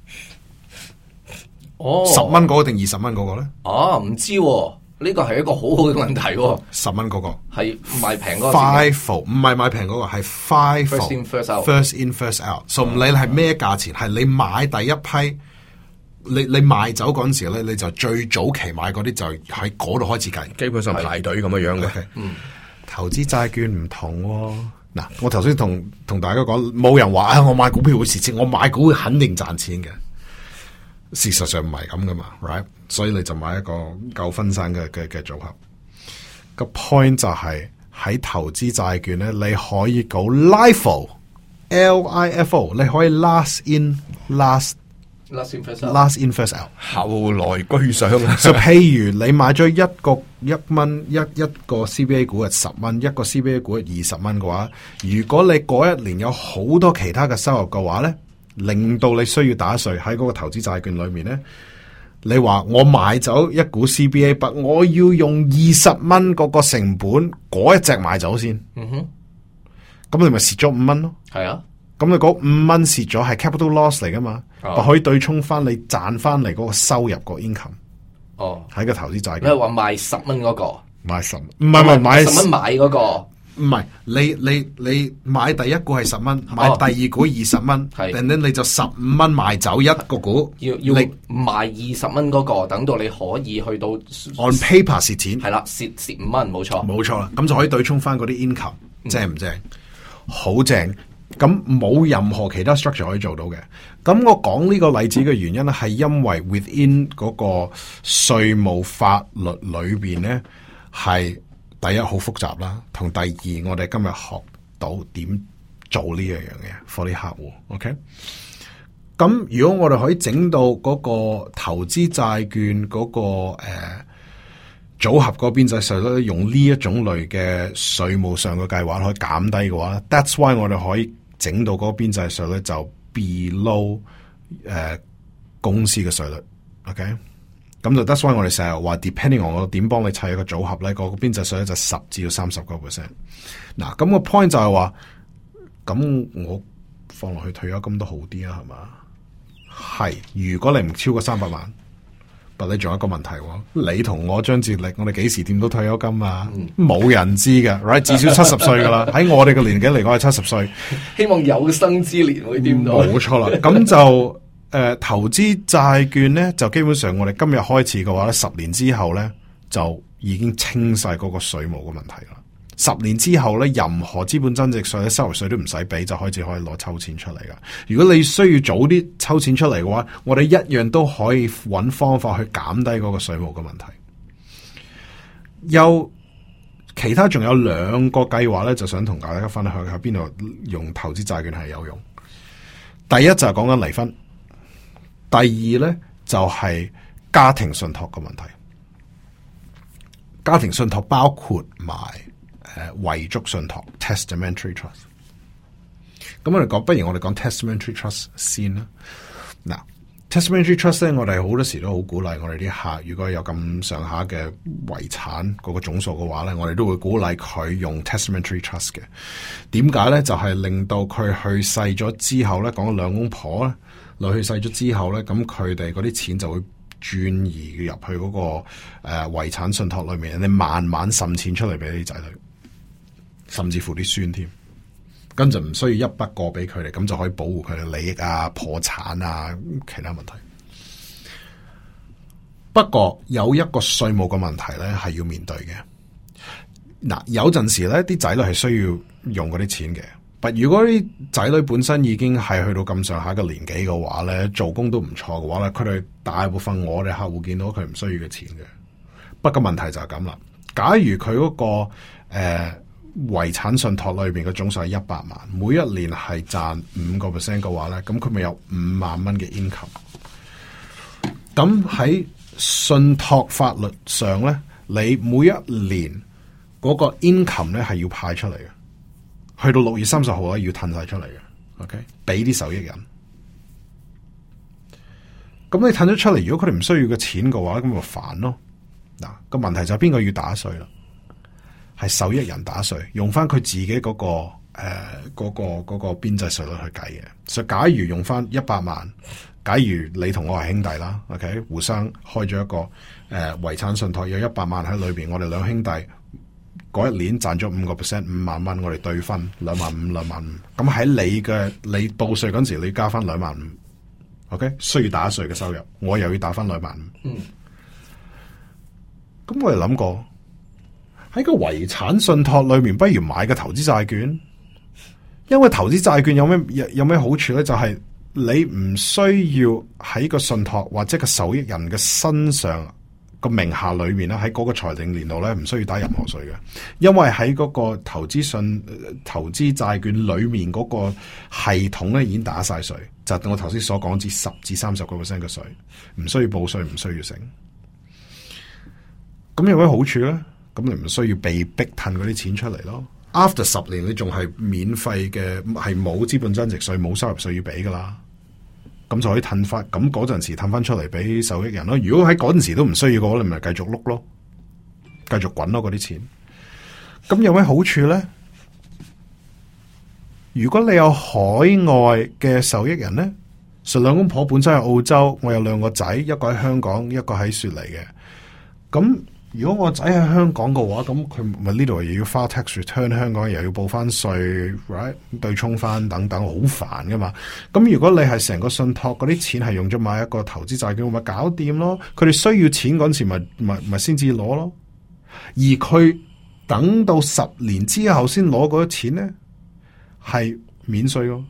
哦， 十蚊嗰個定二十蚊嗰個咧？ 哦，唔知呢個係一個好好嘅問題。 十蚊嗰個係賣平嗰個 five 唔係賣平嗰個係 five first in first out first in first out，所以唔理係咩價錢，係你買第一批。你你賣走嗰陣時咧，你就最早期買嗰啲就喺嗰度開始計， 基本上排隊咁樣樣嘅。 Okay. 嗯，投資債券唔同嗱、哦，我頭先同同大家講，冇人話啊，我買股票會蝕錢，我買股會肯定賺錢嘅。事實上唔係咁噶嘛 ，right？ 所以你就買一個夠分散嘅嘅嘅組合。個 point 就係、是、喺投資債券咧，你可以搞 LIFO，L I F O， 你可以 last in last。 Last in first out， last in first out， 後來居上啊！ 就譬如你買咗一個一蚊一一個 C B A 股係十蚊，一個 C B A 股係二十蚊嘅話，如果你嗰一年有好多其他嘅收入嘅話咧，令到你需要打稅喺嗰個投資債券裏面咧，你話我買走一股 C B A， 但我要用二十蚊嗰個成本嗰一隻買走先， 嗯哼， 咁你咪蝕咗五蚊咯。 係啊。 咁你嗰五蚊蝕咗係 capital loss 嚟噶嘛？哦、可以對沖翻你賺翻嚟嗰個收入個 income。 哦，喺個投資債券。 你係話賣十蚊嗰個？ 買十，唔係唔係買十蚊買嗰個？ 唔係，你你你買第一股係十蚊，買第二股二十蚊，係、哦，然後你就十五蚊賣走一個股， 要要賣二十蚊嗰個，等到你可以去到 on paper 蝕錢， 係啦，蝕蝕五蚊，冇錯， 冇錯啦，咁就可以對沖翻嗰啲 income，、嗯、正唔正？好正。咁冇任何其他 structure 可以做到嘅。咁我講呢個例子嘅原因咧，係因為 within 嗰個稅務法律裏邊咧，係第一好複雜啦，同第二我哋今日學到點做呢樣樣嘢 for 啲客戶。OK，咁如果我哋可以整到嗰個投資債券嗰、嗰個誒、呃、組合嗰邊際稅率，用呢一種類嘅稅務上嘅計劃可以減低嘅話 ，that's why 我哋可以整到嗰個邊際稅率就 below 誒、呃、公司嘅稅率。OK，咁就 that's why 我哋成日話 depending on 我點幫你砌一個組合咧，嗰個邊際稅率就十至到三十個 percent。嗱，咁個 point 就係話，咁我放落去退休金都好啲啊，係嘛？係，如果你唔超過三百萬。但你仲有一個問題，你同我張志力，我哋幾時掂到退休金啊？冇、嗯、人知嘅 ，right？ 至少七十歲噶啦。喺我哋嘅年紀嚟講係七十歲， 希望有生之年會掂到。 冇錯啦。咁就誒、呃，投資債券咧，就基本上我哋今日開始嘅話咧，十年之後咧就已經清晒嗰個稅務嘅問題啦。十年之後咧，任何資本增值稅咧、收入稅都唔使俾，就開始可以攞抽錢出嚟噶。如果你需要早啲抽錢出嚟嘅話，我哋一樣都可以揾方法去減低嗰個稅務嘅問題。有其他仲有兩個計劃咧，就想同大家分享喺邊度用投資債券係有用。第一就係講緊離婚，第二咧就係、是、家庭信託嘅問題。家庭信託包括埋誒遺囑信託 testamentary trust。咁我哋講，不如我哋講 testamentary trust 先啦。嗱， testamentary trust 咧，我哋好多時都好鼓勵我哋啲客，如果有咁上下嘅遺產嗰個總數嘅話咧，我哋都會鼓勵佢用 testamentary trust 嘅。點解咧？就係、是、令到佢去世咗之後咧，講兩公婆咧，女去世咗之後咧，咁佢哋嗰啲錢就會轉移入去嗰、那個誒、呃、遺產信託裏面，你慢慢滲錢出嚟俾啲仔女，甚至乎啲孫添。咁就唔需要一筆過俾佢哋，咁就可以保護佢哋利益啊、破產啊、其他問題。不過有一個稅務嘅問題咧，係要面對嘅。嗱，有陣時咧，啲仔女係需要用嗰啲錢嘅。但如果啲仔女本身已經係去到咁上下嘅年紀嘅話咧，做工都唔錯嘅話咧，佢哋大部分我哋客戶見到佢唔需要嘅錢嘅。不過問題就係咁啦。假如佢嗰、嗰個誒。呃遺產信託裏邊嘅總數係一百萬，每一年係賺五個 percent 嘅話咧，咁佢咪有五萬蚊嘅 income。咁喺信託法律上咧，你每一年嗰個 income 咧係要派出嚟嘅，去到六月三十號咧要褪晒出嚟嘅。OK， 俾啲受益人。咁你褪咗出嚟，如果佢哋唔需要嘅錢嘅話，咁咪煩咯。嗱，個問題就係邊個要打稅啦？係受益人打稅，用翻佢自己嗰、嗰個誒嗰、呃嗰個嗰、嗰個邊際稅率去計嘅。所以假如用翻一百萬，假如你同我係兄弟啦 ，OK， 互相開咗一個誒遺、呃、產信託，有一百萬喺裏邊，我哋兩兄弟嗰一年賺咗五個 percent， 五萬蚊，我哋對分兩萬五，兩萬五。咁喺你嘅你報稅嗰陣時，你加翻兩萬五 ，OK， 需要打稅嘅收入，我又要打翻兩萬五。嗯，咁我哋諗過。喺個遺產信託裏面，不如買個投資債券，因為投資債券有咩有有咩好處咧？就係、是、你唔需要喺個信託或者個受益人嘅身上個名下裏面咧，喺嗰個財政年度咧，唔需要打任何稅嘅，因為喺嗰個投資信投資債券裏面嗰個系統咧已經打晒稅，就係、我頭先所講至十至三十個 percent 嘅稅，唔需要報稅，唔需要成。咁有咩好處咧？咁你唔需要被逼褪嗰啲錢出嚟咯。After 十年你仲係免費嘅，係冇資本增值稅、冇收入稅要俾噶啦。咁就可以褪翻，咁嗰陣時褪翻出嚟俾受益人咯。如果喺嗰陣時都唔需要嘅話，你咪繼續碌咯，繼續滾咯嗰啲錢。咁有咩好處咧？如果你有海外嘅受益人咧，實兩公婆本身喺澳洲，我有兩個仔，一個喺香港，一個喺雪梨嘅，咁。如果我仔喺香港嘅話，咁佢咪呢度又要花 tax return， 香港又要報翻稅 ，right 對沖翻等等，好煩噶嘛。咁如果你係成個信託嗰啲錢係用咗買一個投資債券，咪搞掂咯。佢哋需要錢嗰陣時，咪咪咪先至攞咯。而佢等到十年之後先攞嗰啲錢咧，係免稅咯。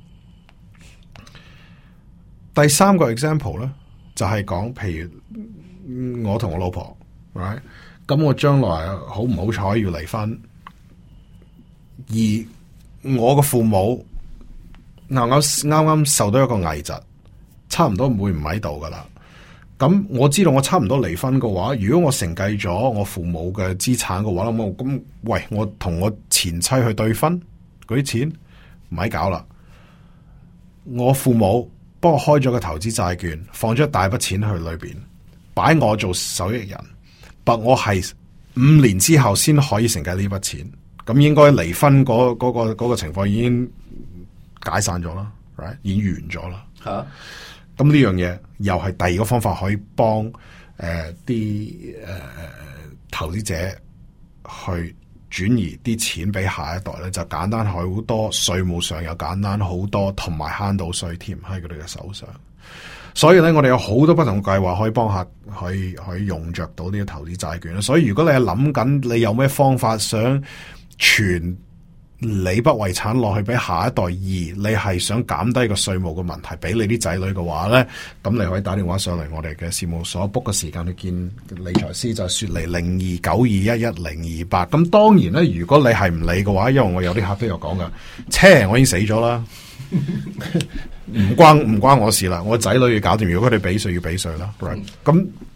第三個 example 咧，就係、是、講，譬如我同我老婆。right，咁我將來好唔好彩要離婚，而我嘅父母啱啱啱啱受到一個危疾，差唔多唔會唔喺度噶啦。咁我知道我差唔多離婚嘅話，如果我承繼咗我父母嘅資產嘅話，咁咁喂，我同我前妻去對分嗰啲錢唔使搞啦。我父母幫我開咗個投資債券，放咗一大筆錢去裏邊，擺我做受益人。但我係五年之後先可以承繼呢筆錢，咁應該離婚嗰、嗰個、嗰個、嗰個情況已經解散咗啦 ，right？ 已經完咗啦。吓、啊，咁呢樣嘢又係第二個方法可以幫誒啲誒投資者去轉移啲錢俾下一代咧，就簡單好多，稅務上又簡單好多，同埋慳到稅添喺佢哋嘅手上。所以咧，我哋有好多不同計劃可以幫客，可以可以用着到呢個投資債券。所以如果你係諗緊你有咩方法想傳你筆遺產落去俾下一代，而你係想減低個稅務嘅問題俾你啲仔女嘅話咧，咁你可以打電話上嚟我哋嘅事務所 book 個時間去見理財師，就係雪梨零二九二一一零二八。咁當然咧，如果你係唔理嘅話，因為我有啲客都有講噶，車我已經死咗啦。唔關唔關我事啦，我仔女要搞掂。如果佢哋俾稅要俾稅啦，咁、right?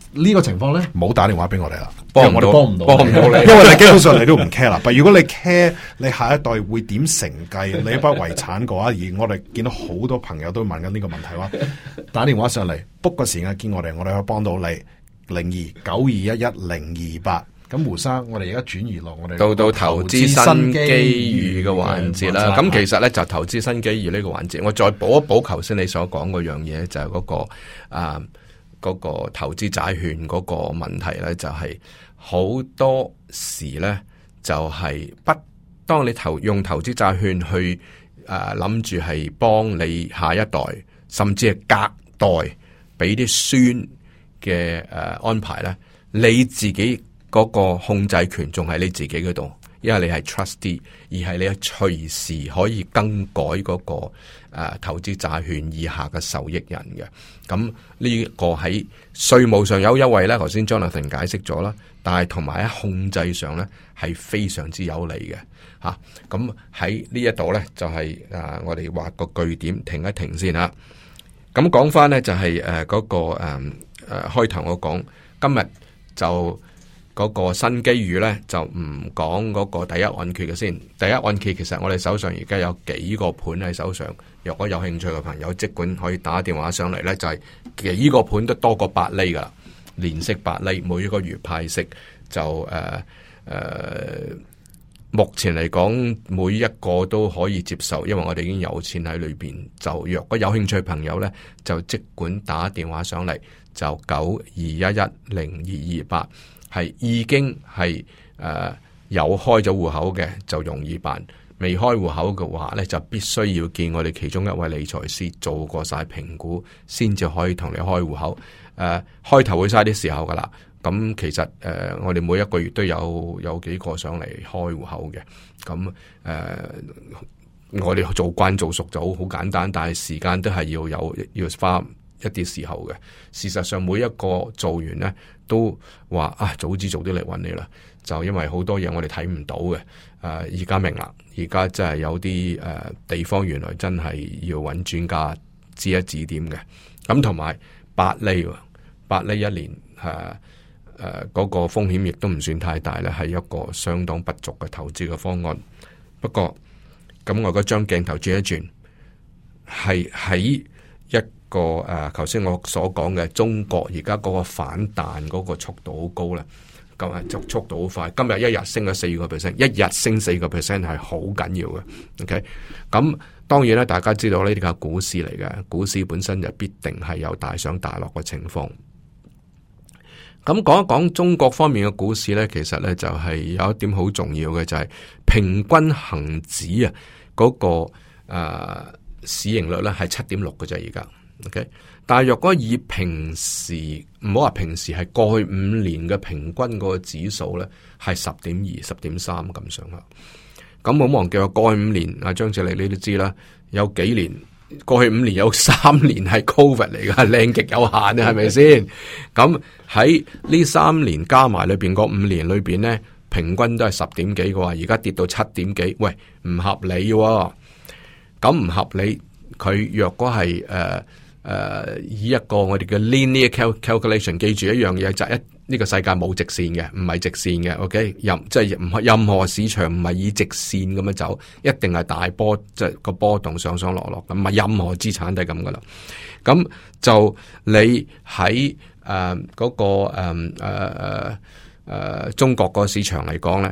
呢個情況咧，唔好打電話俾我哋啦， 幫唔因為我哋幫唔到， 幫唔到你因為你基本上你都唔 care 啦。但如果你 care 你下一代會點承繼你一筆遺產嘅話，而我哋見到好多朋友都問緊呢個問題話，打電話上嚟 book 個時間見我哋，我哋可以幫到你。零二九二一一零二八。咁胡生，我哋而家轉移落我哋到到投資新機遇嘅環節啦。咁其實咧就投資新機遇呢個環節，我再補一補頭先你所講嗰樣嘢，就係、是、嗰、那個啊嗰、那個投資債券嗰個問題咧，就係、是、好多時咧就係、是、不當你投用投資債券去誒諗住係幫你下一代，甚至係隔代俾啲孫嘅誒安排咧，你自己嗰個控制權仲喺你自己嗰度，因為你係 trustee， 而係你隨時可以更改嗰、那個誒、呃、投資債券以下嘅受益人嘅。咁呢個喺稅務上有優惠咧，頭先 Jonathan 解釋咗啦，但係同埋喺控制上咧係非常之有利嘅吓。咁喺呢一度咧就係、是、誒、呃、我哋畫個句點停一停先吓。咁講翻咧就係誒嗰個誒誒開頭我講今日就。嗰個新機遇咧就唔講嗰個第一按揭嘅先，第一按揭其實我哋手上而家有幾個盤喺手上，若果有興趣嘅朋友，即管可以打電話上嚟咧，就係、是、其實呢個盤都多過八厘噶啦，年息八厘，每一個月派息就誒誒、呃呃，目前嚟講每一個都可以接受，因為我哋已經有錢喺裏邊，就若果有興趣嘅朋友咧，就即管打電話上嚟，就九二一一零二二八。係已經係誒、呃、有開咗戶口嘅就容易辦，未開戶口嘅話咧就必須要見我哋其中一位理財師做過晒評估，先至可以同你開戶口。誒、呃、開頭會嘥啲時候噶啦，咁其實誒、呃、我哋每一個月都有有幾個上嚟開戶口嘅，咁誒、呃、我哋做慣做熟就好好簡單，但係時間都係要有要花一啲時候嘅。事實上每一個做完咧都話啊，早知早啲嚟揾你啦，就因為好多嘢我哋睇唔到嘅。誒而家明啦，而家真係有啲誒、呃、地方原來真係要揾專家指一指點嘅。咁同埋八厘，八厘一年誒誒嗰個風險亦都唔算太大咧，係一個相當不俗嘅投資嘅方案。不過咁我嗰張鏡頭轉一轉，係喺一個誒，頭先我所講嘅中國而家嗰個反彈嗰個速度好高啦，咁啊速速度好快。今日一日升咗四個 percent， 一日升四個 percent 係好緊要嘅。OK，咁當然啦，大家知道呢啲係股市嚟嘅，股市本身就必定係有大上大落嘅情況。咁講一講中國方面嘅股市咧，其實咧就係有一點好重要嘅，就係平均恒指啊嗰個誒、呃、市盈率咧係七點六嘅啫，而家。OK，但係若果以平時唔好話平時係過去五年嘅平均嗰個指數咧，係十點二、十點三咁上下。咁冇忘記話過去五年，阿張志麗你都知啦，有幾年過去五年有三年係 Covid 嚟噶，靚極有限啊，係咪先？咁喺呢三年加埋裏邊嗰五年裏邊咧，平均都係十點幾嘅話，而家跌到七點幾，喂，唔合理喎。咁唔合理，佢若果係誒。呃誒、呃，以一個我哋嘅 linear calculation， 記住一樣嘢就係一呢個世界冇直線嘅，唔係直線嘅。OK，任即係唔係任何市場唔係以直線咁樣走，一定係大波，即係個波動上上落落咁，唔係任何資產都係咁噶啦。咁就你喺誒嗰個誒誒誒誒中國個市場嚟講咧，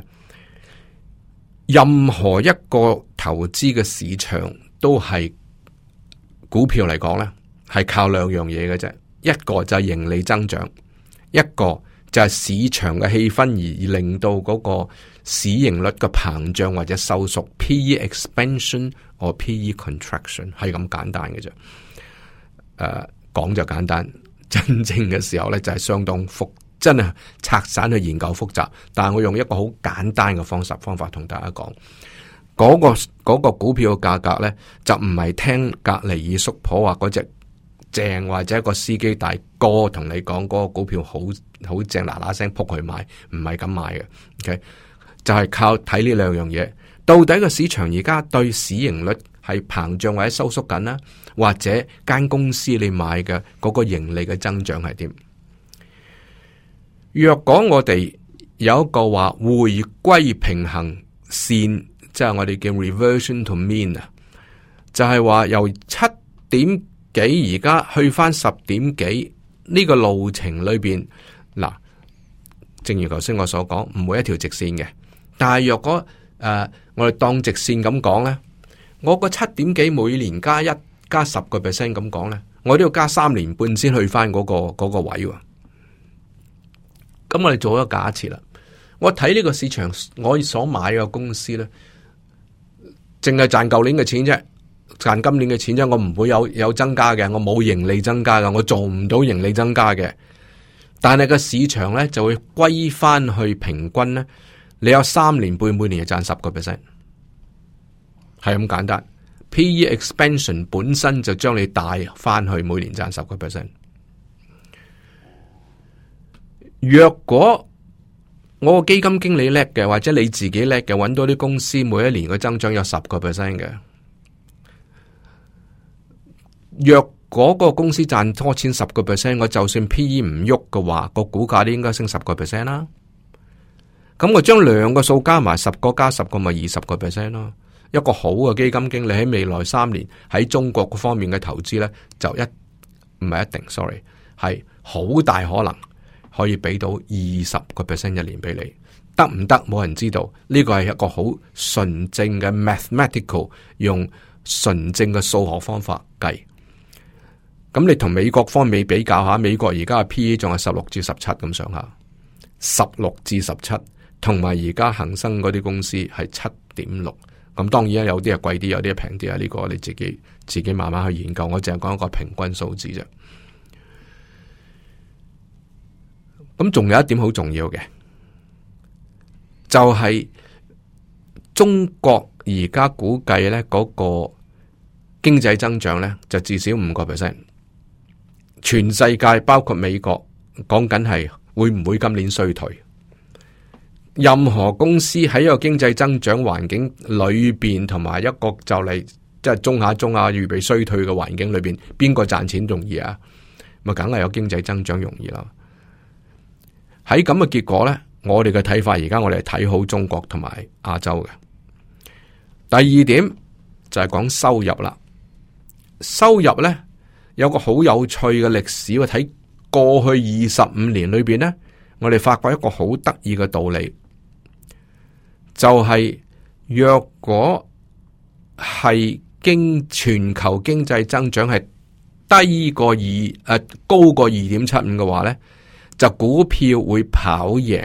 任何一個投資嘅市場都係股票嚟講咧。係靠兩樣嘢嘅啫，一個就係盈利增長，一個就係市場嘅氣氛而令到嗰個市盈率嘅膨脹或者收縮 ，P E expansion or P E contraction 係咁簡單嘅啫。誒、呃，講就簡單，真正嘅時候咧就係相當複，真係拆散去研究複雜。但係我用一個好簡單嘅方式方法同大家講，嗰、嗰個、嗰個股票嘅價格咧就唔係聽隔籬二叔婆話嗰隻。正或者一個司機大哥同你講嗰個股票好好正，嗱嗱聲撲去買，唔係咁買嘅。OK，就係靠睇呢兩樣嘢，到底個市場而家對市盈率係膨脹或者收縮緊啦，或者間公司你買嘅嗰個盈利嘅增長係點？ 若果我哋有一個話回歸平衡線，即係我哋叫 reversion to mean 啊，就係話由七點幾而家去翻十點幾呢個路程裏邊，嗱，正如頭先我所講，唔會一條直線嘅。但係若果誒、呃、我哋當直線咁講咧，我個七點幾每年加一加十個 percent 咁講咧，我都要加三年半先去翻嗰、嗰個、嗰個位。咁我哋做咗假設啦，我睇呢個市場，我所買嘅公司咧，淨係賺舊年嘅錢啫，賺今年嘅錢啫，我唔會有有增加嘅，我冇盈利增加嘅，我做唔到盈利增加嘅。但係個市場咧就會歸翻去平均咧，你有三年半每年就賺十個 percent， 係咁簡單。P E expansion 本身就將你帶翻去每年賺十個 percent。若果我個基金經理叻嘅，或者你自己叻嘅，揾到啲公司每一年嘅增長有十個 percent 嘅，若果個公司賺多錢十個 percent， 我就算 P E 唔喐嘅話，個股價都應該升十個 percent 啦。咁我將兩個數加埋，十個加十個咪二十個 percent 咯。一個好嘅基金經理喺未來三年喺中國方面嘅投資呢，就一唔係一定 ，sorry， 係好大可能可以俾到二十個 percent 一年俾你，得唔得？冇人知道。呢個係一個好純正嘅 mathematical， 用純正嘅數學方法計。咁你同美國方面比較下，美國而家嘅 P E 仲係十六至十七咁上下，十六至十七，同埋而家恒生嗰啲公司係七點六。咁當然有啲係貴啲，有啲係平啲啊！呢個你自己自己慢慢去研究，我淨係講一個平均數字啫。咁仲有一點好重要嘅，就係中國而家估計呢嗰個經濟增長呢，就至少五個 percent。全世界包括美國講緊係會唔會今年衰退？任何公司喺一個經濟增長環境裏邊，同埋一個就嚟即係中下中下預備衰退嘅環境裏邊，邊個賺錢容易啊？咪梗係有經濟增長容易啦。喺咁嘅結果呢，我哋嘅睇法而家我哋係睇好中國同埋亞洲嘅。第二點就係講收入啦。收入呢，有個好有趣嘅歷史，我睇過去二十五年裏邊呢，我哋發覺一個好得意嘅道理。就係、是、若果係經全球經濟增長係低過二誒、呃、高過二點七五嘅話咧，就股票會跑贏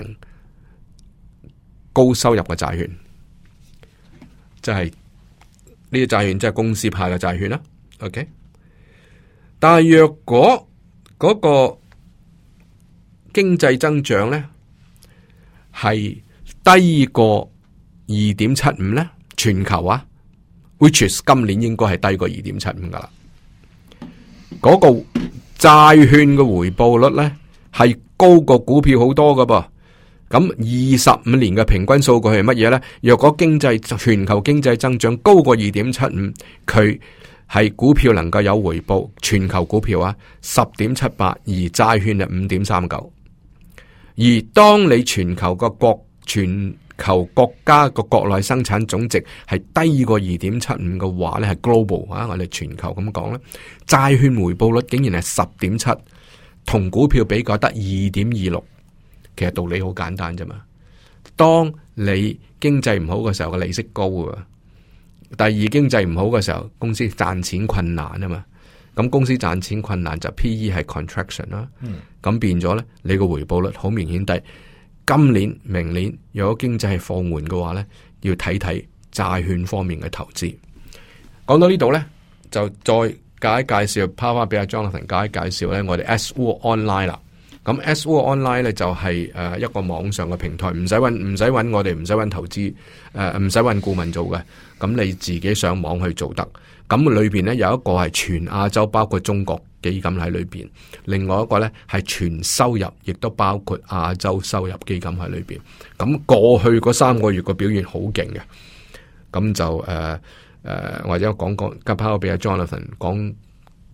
高收入嘅債券，即係呢啲債券即係公司派嘅債券啦。OK， 但係若果嗰個經濟增長咧係低過二點七五咧，全球啊 ，which is 今年應該係低過二點七五噶啦。嗰個債券嘅回報率咧係高過股票好多噶噃。咁二十五年嘅平均數據係乜嘢咧？若果經濟全球經濟增長高過二點七五，佢係股票能夠有回報，全球股票啊十點七八，而債券就五點三九。而當你全球個國全求國家個國內生產總值係低過二點七五嘅話咧，係 global 啊，我哋全球咁講咧，債券回報率竟然係十點七，同股票比較得二點二六。其實道理好簡單啫嘛。當你經濟唔好嘅時候，個利息高啊；第二經濟唔好嘅時候，公司賺錢困難啊嘛。咁公司賺錢困難就 P E 係 contraction 啦。咁、嗯、變咗咧，你個回報率好明顯低。今年、明年如果經濟係放緩嘅話咧，要睇睇債券方面嘅投資。講到呢度咧，就再介一介紹，拋翻俾阿 Jonathan 介一介紹咧，我哋 S W Online 啦。咁 S W Online 咧就係誒一個網上嘅平台，唔使搵唔使搵我哋，唔使搵投資誒，唔使搵顧問做嘅。咁你自己上網去做得。咁裏邊咧有一個係全亞洲，包括中國基金喺裏邊，另外一個咧係全收入，亦都包括亞洲收入基金喺裏邊。咁過去嗰三個月個表現好勁嘅，咁就誒誒、呃呃、或者講講，交拋俾阿 Jonathan 講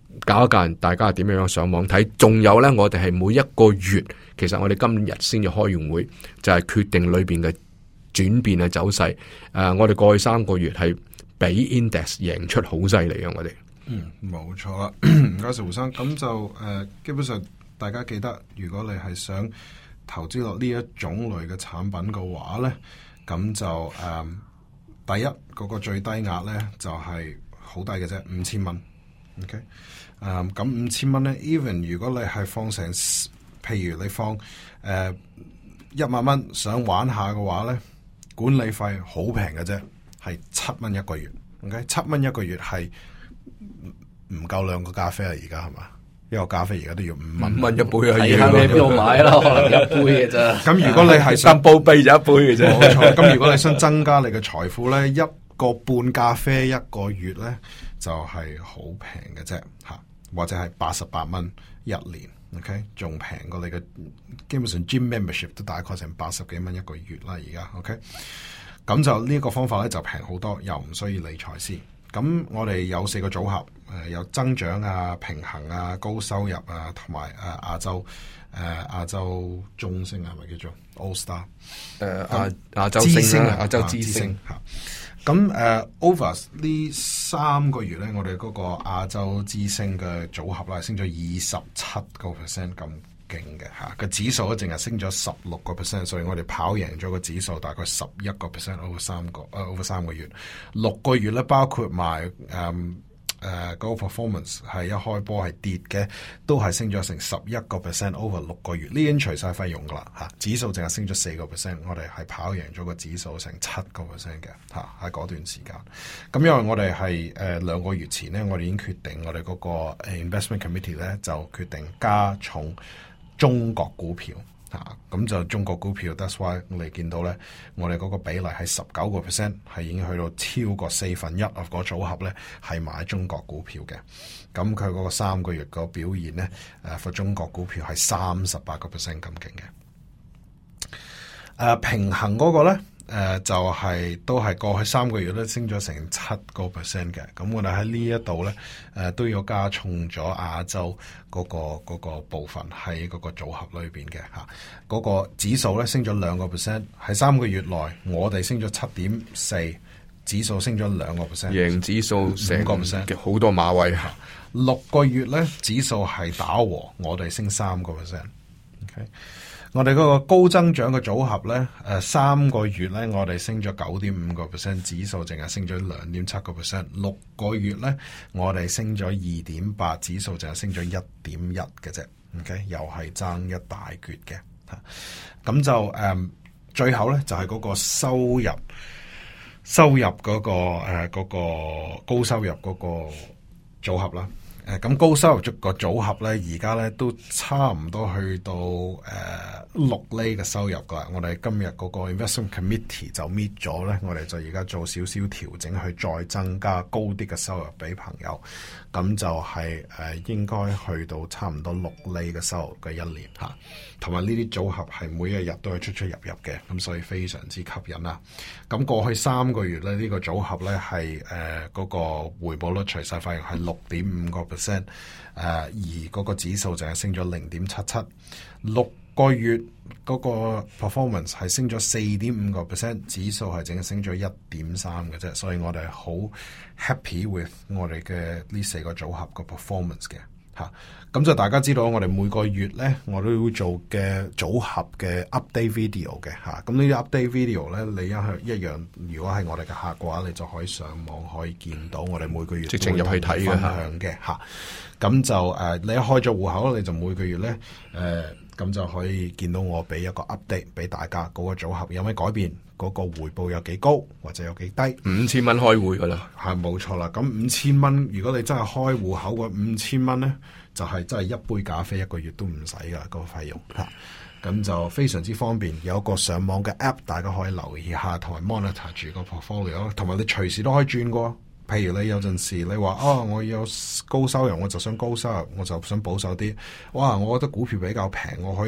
搞一教人大家點樣上網睇。仲有呢，我哋係每一個月，其實我哋今日先至開完會，就係、是、決定裏邊嘅轉變嘅走勢。誒、呃，我哋過去三個月係比 index 贏出好犀利嘅，我哋。 嗯，冇錯啦。唔該晒胡生。咁就誒、呃，基本上大家記得，如果你係想投資落呢一種類嘅產品嘅話咧，咁就誒、呃，第一嗰、那個最低額咧就係、是、好低嘅啫，五千蚊。OK，誒、呃，咁五千蚊咧 ，even 如果你係放成，譬如你放誒一萬蚊想玩下嘅話咧，管理費好平嘅啫，係七蚊一個月。OK， 七蚊一個月係。唔夠兩個咖啡啊！而家係嘛？一個咖啡而家都要五蚊， 五蚊一杯啊！ 睇下你喺邊度買啦，可能一杯嘅啫。 咁如果你係想報備就一杯嘅啫， 冇錯。咁如果你想增加你嘅財富咧，一個半咖啡一個月咧就係好平嘅啫，吓，或者係八十八蚊一年。OK， 仲平過你嘅，基本上 gym membership 都大概成八十幾蚊一個月啦。而家 OK，咁就呢個方法咧就平好多，又唔需要理財師。咁我哋有四個組合，誒、呃、有增長啊、平衡啊、高收入啊，同埋誒亞洲誒亞洲中星係咪叫做 All Star？ 誒亞亞洲之星啊，亞洲之星嚇。咁誒、uh, over 呢三個月咧，我哋嗰個亞洲之星嘅組合啦，升咗二十七個 percent 咁。勁嘅吓，個指數咧淨係升咗十六個 percent， 所以我哋跑贏咗個指數大概十一個 percent over 三個誒 over 三個月，六個月咧包括埋誒誒嗰個 performance 係一開波係跌嘅，都係升咗成十一個 percent over 六個月，呢已經除晒費用噶啦吓，指數淨係升咗四個 percent， 我哋係跑贏咗個指數成七個 percent 嘅吓，喺嗰段時間。咁因為我哋係誒兩個月前咧，我哋已經決定我哋嗰個 investment committee 咧就決定加重中國股票嚇，咁、啊、就中國股票 ，that's why 我哋見到咧，我哋嗰個比例係十九個 percent，係已經去到超過四分一 of 個組合咧係買中國股票嘅。咁佢嗰個三個月個表現咧，誒、啊，for 中國股票係三十八個 percent 咁勁嘅。誒、啊，平衡嗰個咧。誒、呃，就係、是、都係過去三個月咧升咗成七個 percent 嘅，咁我哋喺呢一度咧，誒、呃、都要加重咗亞洲嗰、那個嗰、那個部分喺嗰個組合裏邊嘅吓，嗰、啊那個指數咧升咗兩個 percent，喺三個月內我哋升咗七點四，指數升咗兩個 percent， 贏指數成個 percent， 好多馬位吓， 六個月咧指數係打和，我哋升三個 percent，OK。我哋嗰個高增長嘅組合咧，誒、呃、三個月咧，我哋升咗九點五個 percent， 指數淨係升咗兩點七個 percent。六個月咧，我哋升咗二點八，指數淨係升咗一點一嘅啫。OK，又係爭一大橛嘅嚇。咁就誒、呃，最後咧就係、是、嗰個收入，收入嗰、那個誒、呃那個高收入嗰個組合啦。誒，咁高收入個組合咧，而家咧都差唔多去到誒六厘嘅收入噶啦。我哋今日嗰個 investment committee 就 meet 咗咧，我哋就而家做少少調整，去再增加高啲嘅收入俾朋友。咁就係、是、誒、呃、應該去到差唔多六厘嘅收入嘅一年吓，同埋呢啲組合係每一日都係出出入入嘅，咁所以非常之吸引啦。咁過去三個月咧，呢、這個組合咧係誒嗰個回報率除晒費用係六點五個 percent，誒而嗰個指數就係升咗零點七七，六個月嗰個 performance 係升咗四點五個 percent， 指數係淨係升咗一點三嘅啫，所以我哋好 happy with 我哋嘅呢四個組合個 performance 嘅吓。咁就大家知道，我哋每個月咧，我都要做嘅組合嘅 update video 嘅吓。咁呢啲 update video 咧，你一向一樣，如果係我哋嘅客嘅話，你就可以上網可以見到我哋每個月直情入去睇嘅分享嘅吓。咁就誒、呃，你一開咗戶口，你就每個月咧誒。呃咁就可以見到我俾一個 update 俾大家，嗰個組合有咩改變，嗰個回報有幾高或者有幾低。 五千蚊開會噶啦， 係冇錯啦。咁五千蚊，如果你真係開戶口嘅五千蚊咧，就係真係一杯咖啡一個月都唔使噶個費用吓。咁就非常之方便，有一個上網嘅 app， 大家可以留意下，同埋 monitor 住個 portfolio， 同埋你隨時都可以轉過。譬如你有陣時你話啊、哦，我有高收入，我就想高收入，我就想保守啲。哇，我覺得股票比較平，我可以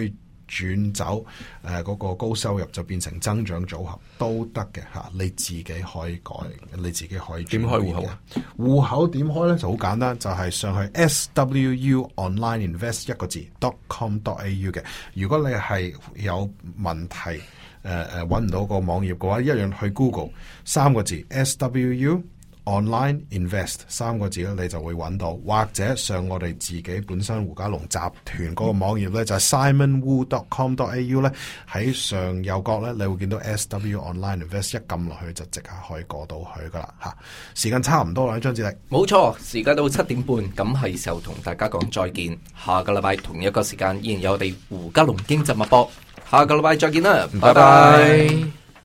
轉走誒嗰個高收入就變成增長組合都得嘅嚇，你自己可以改，你自己可以點開戶口啊？ 戶口點開咧就好簡單，就係、是、上去 S W U Online Invest 一個字 dot com dot A U 嘅。如果你係有問題誒誒揾唔到個網頁嘅話，一樣去 Google 三個字 S W U Online Invest 三個字咧，你就會揾到，或者上我哋自己本身胡嘉龍集團嗰個網頁咧，就係 simon wu dot com dot A U 咧，喺上右角咧，你會見到 S W Online Invest， 一撳落去就即刻可以過到去噶啦嚇。時間差唔多啦，張志力， 冇錯，時間到七點半，咁係時候同大家講再見。下個禮拜同一個時間依然有我哋胡嘉龍經濟脈搏，下個禮拜再見啦，拜拜。